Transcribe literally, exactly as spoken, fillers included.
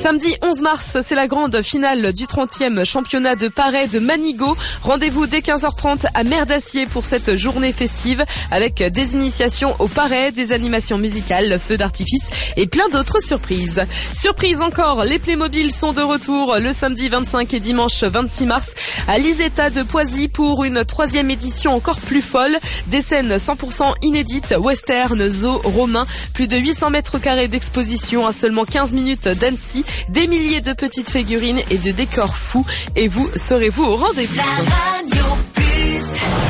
Samedi onze mars, c'est la grande finale du trentième championnat de Paray de Manigot. Rendez-vous dès quinze heures trente à Mer d'Acier pour cette journée festive avec des initiations au Paray, des animations musicales, feux d'artifice et plein d'autres surprises. Surprise encore, les Playmobil sont de retour le samedi vingt-cinq et dimanche vingt-six mars à l'Isetta de Poisy pour une troisième édition encore plus folle. Des scènes cent pour cent inédites, western, zoo, romain, plus de huit cents mètres carrés d'exposition à seulement quinze minutes d'Annecy, des milliers de petites figurines et de décors fous. Et vous, serez-vous au rendez-vous?